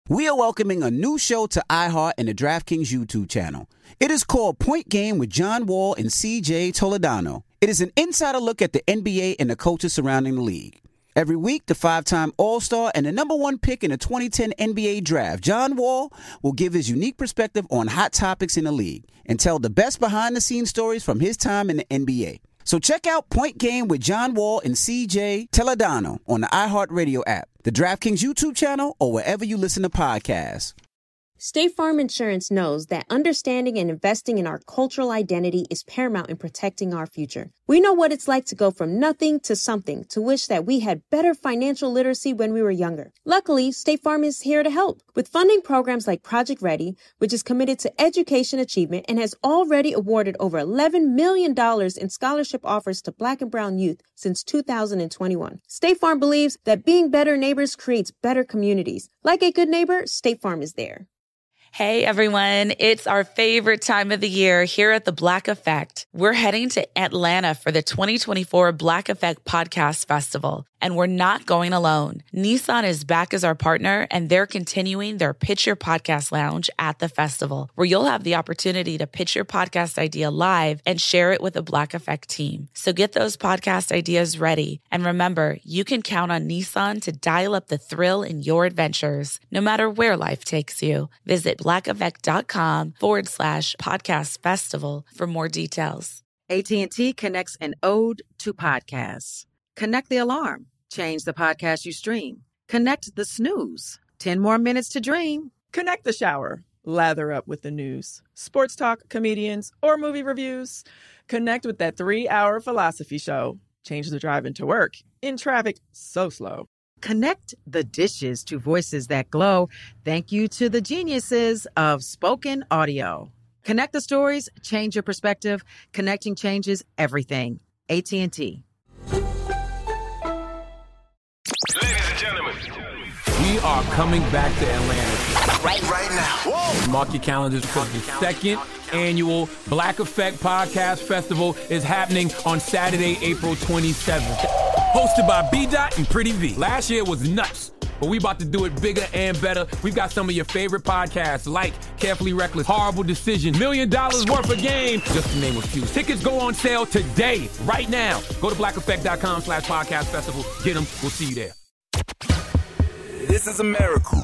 We are welcoming a new show to iHeart and the DraftKings YouTube channel. It is called Point Game with John Wall and CJ Toledano. It is an insider look at the NBA and the coaches surrounding the league. Every week, the five-time All-Star and the number one pick in the 2010 NBA Draft, John Wall, will give his unique perspective on hot topics in the league and tell the best behind-the-scenes stories from his time in the NBA. So check out Point Game with John Wall and CJ Toledano on the iHeartRadio app, the DraftKings YouTube channel, or wherever you listen to podcasts. State Farm Insurance knows that understanding and investing in our cultural identity is paramount in protecting our future. We know what it's like to go from nothing to something, to wish that we had better financial literacy when we were younger. Luckily, State Farm is here to help with funding programs like Project Ready, which is committed to education achievement and has already awarded over $11 million in scholarship offers to Black and Brown youth since 2021. State Farm believes that being better neighbors creates better communities. Like a good neighbor, State Farm is there. Hey everyone, it's our favorite time of the year here at The Black Effect. We're heading to Atlanta for the 2024 Black Effect Podcast Festival, and we're not going alone. Nissan is back as our partner, and they're continuing their Pitch Your Podcast Lounge at the festival, where you'll have the opportunity to pitch your podcast idea live and share it with the Black Effect team. So get those podcast ideas ready. And remember, you can count on Nissan to dial up the thrill in your adventures, no matter where life takes you. Visit blackeffect.com/podcast festival for more details. AT&T connects an ode to podcasts. Connect the alarm. Change the podcast you stream. Connect the snooze. 10 more minutes to dream. Connect the shower. Lather up with the news. Sports talk, comedians, or movie reviews. Connect with that 3-hour philosophy show. Change the drive into work. In traffic so slow. Connect the dishes to voices that glow. Thank you to the geniuses of spoken audio. Connect the stories, change your perspective. Connecting changes everything. AT&T. Ladies and gentlemen, we are coming back to Atlanta right now. Whoa. Mark your calendars because the second annual Black Effect Podcast Festival is happening on Saturday, April 27th. Hosted by B-Dot and Pretty V. Last year was nuts, but we about to do it bigger and better. We've got some of your favorite podcasts like Carefully Reckless, Horrible Decision, $1 Million Worth of Game, just to name a few. Tickets go on sale today, right now. Go to blackeffect.com/podcast festival. Get them. We'll see you there. This is a miracle.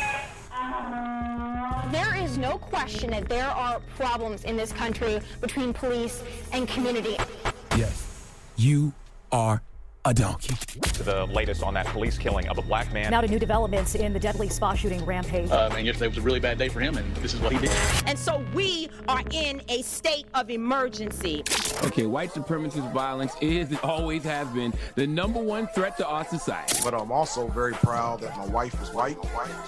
There is no question that there are problems in this country between police and community. Yes, you are a donkey. The latest on that police killing of a black man. Now to new developments in the deadly spa shooting rampage. And yesterday was a really bad day for him, and this is what he did. And so we are in a state of emergency. Okay, white supremacist violence is and always has been the number one threat to our society. But I'm also very proud that my wife is white.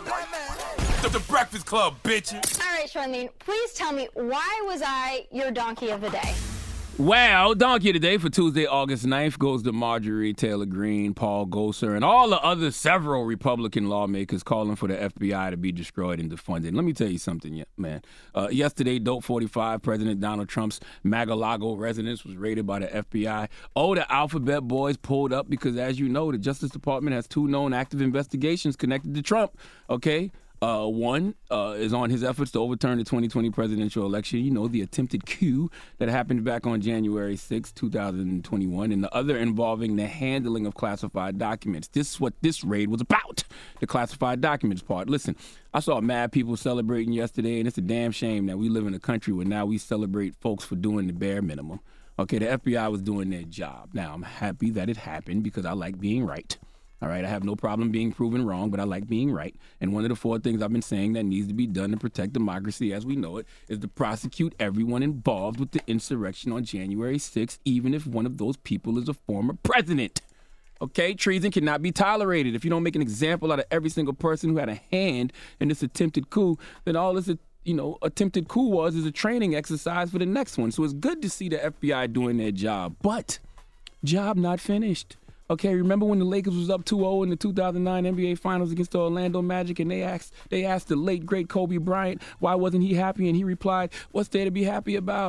The Breakfast Club, bitches. All right, Charlene, please tell me, why was I your donkey of the day? Well, donkey today for Tuesday, August 9th goes to Marjorie Taylor Greene, Paul Gosar, and all the other several Republican lawmakers calling for the FBI to be destroyed and defunded. Let me tell you something, man. Yesterday, Dope 45, President Donald Trump's Mar-a-Lago residence was raided by the FBI. Oh, the Alphabet Boys pulled up because, as you know, the Justice Department has 2 known active investigations connected to Trump, okay? One is on his efforts to overturn the 2020 presidential election, you know, the attempted coup that happened back on January 6, 2021, and the other involving the handling of classified documents. This is what this raid was about, the classified documents part. Listen, I saw mad people celebrating yesterday, and it's a damn shame that we live in a country where now we celebrate folks for doing the bare minimum. Okay, the FBI was doing their job. Now, I'm happy that it happened because I like being right. All right, I have no problem being proven wrong, but I like being right. And one of the 4 things I've been saying that needs to be done to protect democracy as we know it is to prosecute everyone involved with the insurrection on January 6th, even if one of those people is a former president. Okay, treason cannot be tolerated. If you don't make an example out of every single person who had a hand in this attempted coup, then all this attempted coup is a training exercise for the next one. So it's good to see the FBI doing their job, but job not finished. Okay, remember when the Lakers was up 2-0 in the 2009 NBA Finals against the Orlando Magic, and they asked the late, great Kobe Bryant, why wasn't he happy? And he replied, what's there to be happy about?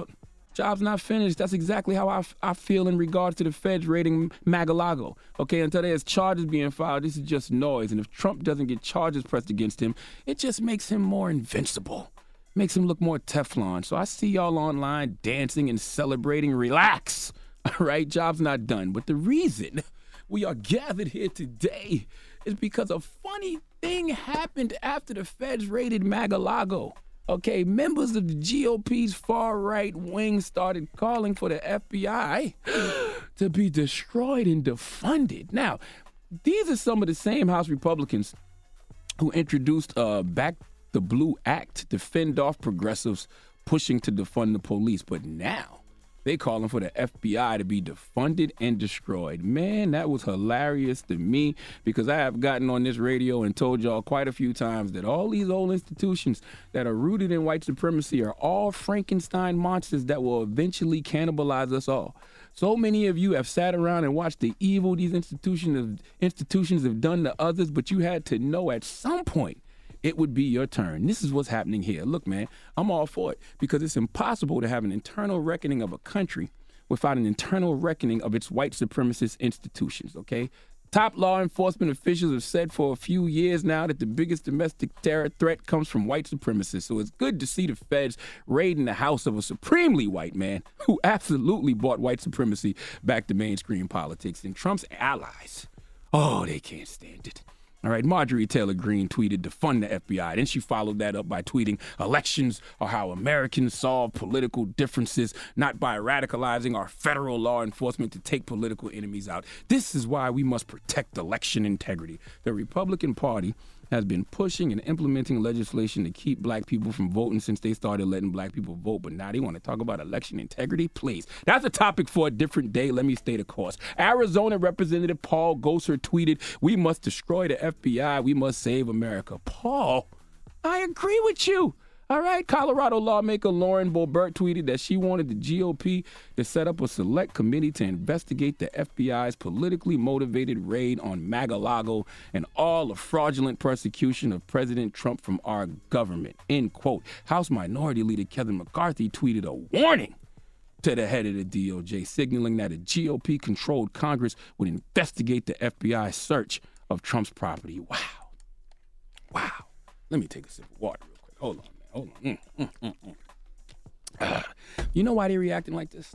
Job's not finished. That's exactly how I feel in regards to the feds raiding Mar-a-Lago. Okay, until there's charges being filed, this is just noise. And if Trump doesn't get charges pressed against him, it just makes him more invincible. Makes him look more Teflon. So I see y'all online dancing and celebrating. Relax. All right, job's not done. But the reason we are gathered here today is because a funny thing happened after the feds raided Mar-a-Lago. Okay, members of the GOP's far-right wing started calling for the FBI to be destroyed and defunded. Now, these are some of the same House Republicans who introduced Back the Blue Act to fend off progressives pushing to defund the police. But now, they calling for the FBI to be defunded and destroyed. Man, that was hilarious to me because I have gotten on this radio and told y'all quite a few times that all these old institutions that are rooted in white supremacy are all Frankenstein monsters that will eventually cannibalize us all. So many of you have sat around and watched the evil these institutions have done to others, but you had to know at some point it would be your turn. This is what's happening here. Look, man, I'm all for it because it's impossible to have an internal reckoning of a country without an internal reckoning of its white supremacist institutions, okay? Top law enforcement officials have said for a few years now that the biggest domestic terror threat comes from white supremacists. So it's good to see the feds raiding the house of a supremely white man who absolutely brought white supremacy back to mainstream politics. And Trump's allies, oh, they can't stand it. All right, Marjorie Taylor Greene tweeted, defund the FBI. Then she followed that up by tweeting, elections are how Americans solve political differences, not by radicalizing our federal law enforcement to take political enemies out. This is why we must protect election integrity. The Republican Party has been pushing and implementing legislation to keep black people from voting since they started letting black people vote. But now they want to talk about election integrity? Please. That's a topic for a different day. Let me stay the course. Arizona Representative Paul Gosar tweeted, we must destroy the FBI. We must save America. Paul, I agree with you. All right, Colorado lawmaker Lauren Boebert tweeted that she wanted the GOP to set up a select committee to investigate the FBI's politically motivated raid on Mar-a-Lago and all the fraudulent persecution of President Trump from our government, end quote. House Minority Leader Kevin McCarthy tweeted a warning to the head of the DOJ, signaling that a GOP-controlled Congress would investigate the FBI's search of Trump's property. Wow. Wow. Let me take a sip of water real quick. Hold on. Hold on. You know why they're reacting like this?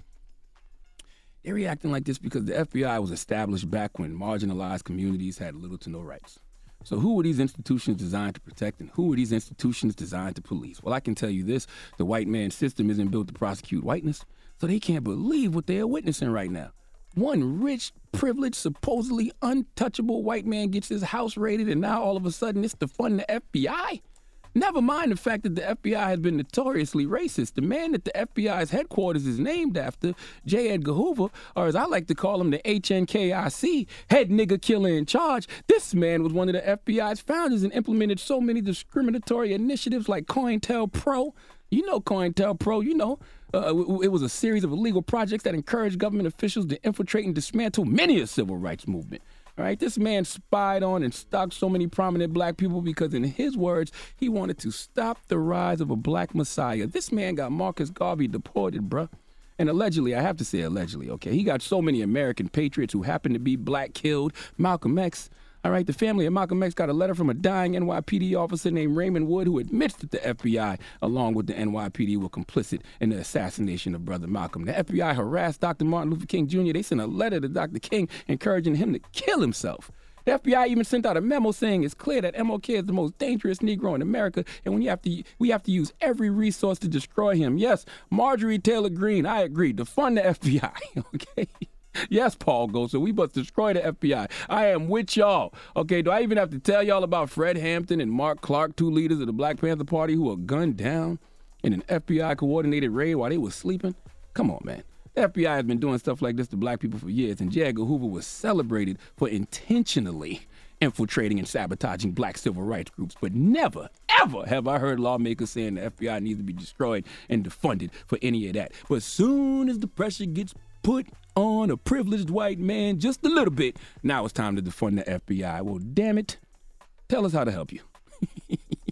They're reacting like this because the FBI was established back when marginalized communities had little to no rights. So who were these institutions designed to protect and who were these institutions designed to police? Well, I can tell you this, the white man's system isn't built to prosecute whiteness, so they can't believe what they are witnessing right now. One rich, privileged, supposedly untouchable white man gets his house raided and now all of a sudden it's to fund the FBI? Never mind the fact that the FBI has been notoriously racist. The man that the FBI's headquarters is named after, J. Edgar Hoover, or as I like to call him, the HNKIC, head nigger killer in charge. This man was one of the FBI's founders and implemented so many discriminatory initiatives like COINTELPRO. You know COINTELPRO, you know. It was a series of illegal projects that encouraged government officials to infiltrate and dismantle many a civil rights movement. All right, this man spied on and stalked so many prominent black people because, in his words, he wanted to stop the rise of a black messiah. This man got Marcus Garvey deported, bruh. And allegedly, I have to say allegedly, okay, he got so many American patriots who happened to be black killed. Malcolm X. All right, the family of Malcolm X got a letter from a dying NYPD officer named Raymond Wood who admits that the FBI, along with the NYPD, were complicit in the assassination of Brother Malcolm. The FBI harassed Dr. Martin Luther King Jr. They sent a letter to Dr. King encouraging him to kill himself. The FBI even sent out a memo saying it's clear that MLK is the most dangerous Negro in America, and we have to use every resource to destroy him. Yes, Marjorie Taylor Greene, I agree, defund the FBI, okay? Yes, Paul Gosar, we must destroy the FBI. I am with y'all. Okay, do I even have to tell y'all about Fred Hampton and Mark Clark, two leaders of the Black Panther Party who were gunned down in an FBI-coordinated raid while they were sleeping? Come on, man. The FBI has been doing stuff like this to black people for years, and J. Edgar Hoover was celebrated for intentionally infiltrating and sabotaging black civil rights groups. But never, ever have I heard lawmakers saying the FBI needs to be destroyed and defunded for any of that. But soon as the pressure gets put on a privileged white man just a little bit, now it's time to defund the FBI. Well, damn it. Tell us how to help you.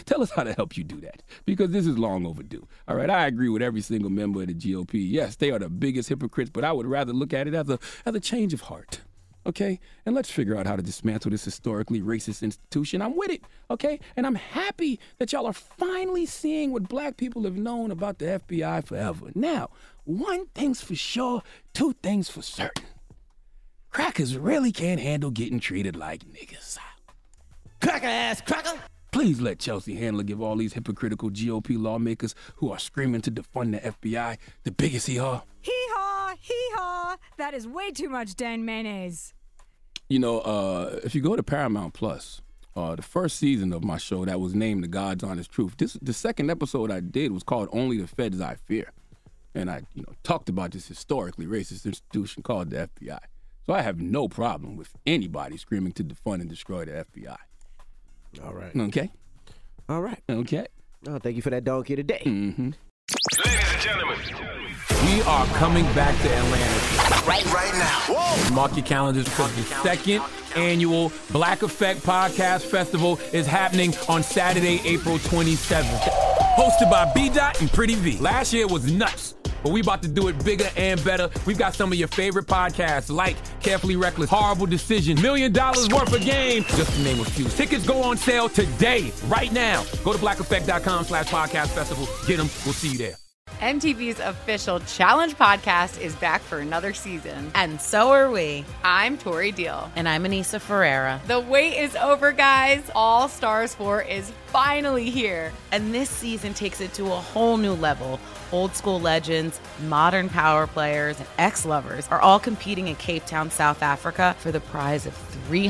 Tell us how to help you do that, because this is long overdue. All right, I agree with every single member of the GOP. Yes, they are the biggest hypocrites, but I would rather look at it as a change of heart. Okay, and let's figure out how to dismantle this historically racist institution. I'm with it, okay? And I'm happy that y'all are finally seeing what black people have known about the FBI forever. Now, one thing's for sure, two things for certain. Crackers really can't handle getting treated like niggas. Cracker ass cracker! Please let Chelsea Handler give all these hypocritical GOP lawmakers who are screaming to defund the FBI the biggest hee-haw. Hee-haw, hee-haw. That is way too much Dan mayonnaise. You know, if you go to Paramount Plus, the first season of my show that was named The God's Honest Truth, the second episode I did was called Only the Feds I Fear. And I talked about this historically racist institution called the FBI. So I have no problem with anybody screaming to defund and destroy the FBI. All right. Okay? All right. Okay. Oh, thank you for that donkey today. Mm-hmm. Ladies and gentlemen, we are coming back to Atlanta. Right now. Whoa. Mark your calendars because the second annual Black Effect Podcast Festival is happening on Saturday, April 27th. Hosted by B-Dot and Pretty V. Last year was nuts, but we about to do it bigger and better. We've got some of your favorite podcasts like Carefully Reckless, Horrible Decision, $1 Million Worth of Game, just to name a few. Tickets go on sale today, right now. Go to blackeffect.com/podcast festival. Get them. We'll see you there. MTV's official Challenge podcast is back for another season. And so are we. I'm Tori Deal. And I'm Anissa Ferreira. The wait is over, guys. All Stars 4 is finally here. And this season takes it to a whole new level. Old school legends, modern power players, and ex-lovers are all competing in Cape Town, South Africa for the prize of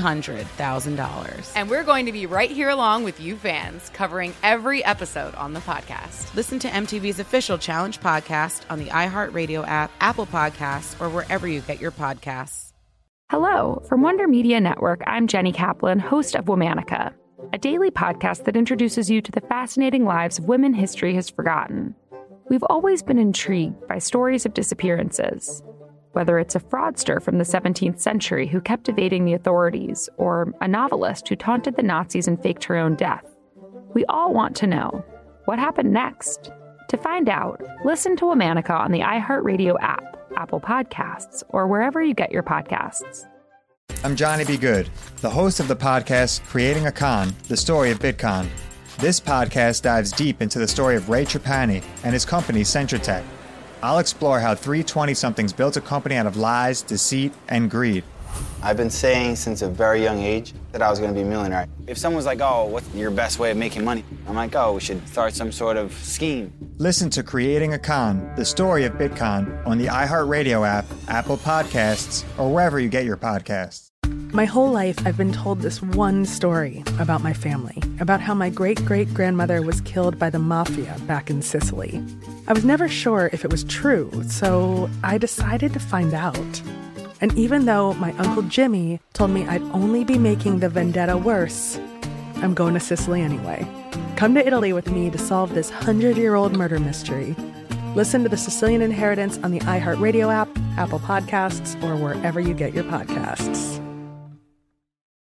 $300,000. And we're going to be right here along with you fans, covering every episode on the podcast. Listen to MTV's official Challenge podcast on the iHeartRadio app, Apple Podcasts, or wherever you get your podcasts. Hello. From Wonder Media Network, I'm Jenny Kaplan, host of Womanica, a daily podcast that introduces you to the fascinating lives of women history has forgotten. We've always been intrigued by stories of disappearances, whether it's a fraudster from the 17th century who kept evading the authorities, or a novelist who taunted the Nazis and faked her own death. We all want to know, what happened next? To find out, listen to Womanica on the iHeartRadio app, Apple Podcasts, or wherever you get your podcasts. I'm Johnny B. Good, the host of the podcast Creating a Con, the story of Bitcoin. This podcast dives deep into the story of Ray Trapani and his company, Centratech. I'll explore how three 20-somethings built a company out of lies, deceit, and greed. I've been saying since a very young age that I was going to be a millionaire. If someone's like, oh, what's your best way of making money? I'm like, oh, we should start some sort of scheme. Listen to Creating a Con, the story of Bitcoin, on the iHeartRadio app, Apple Podcasts, or wherever you get your podcasts. My whole life, I've been told this one story about my family, about how my great-great-grandmother was killed by the mafia back in Sicily. I was never sure if it was true, so I decided to find out. And even though my Uncle Jimmy told me I'd only be making the vendetta worse, I'm going to Sicily anyway. Come to Italy with me to solve this 100-year-old murder mystery. Listen to The Sicilian Inheritance on the iHeartRadio app, Apple Podcasts, or wherever you get your podcasts.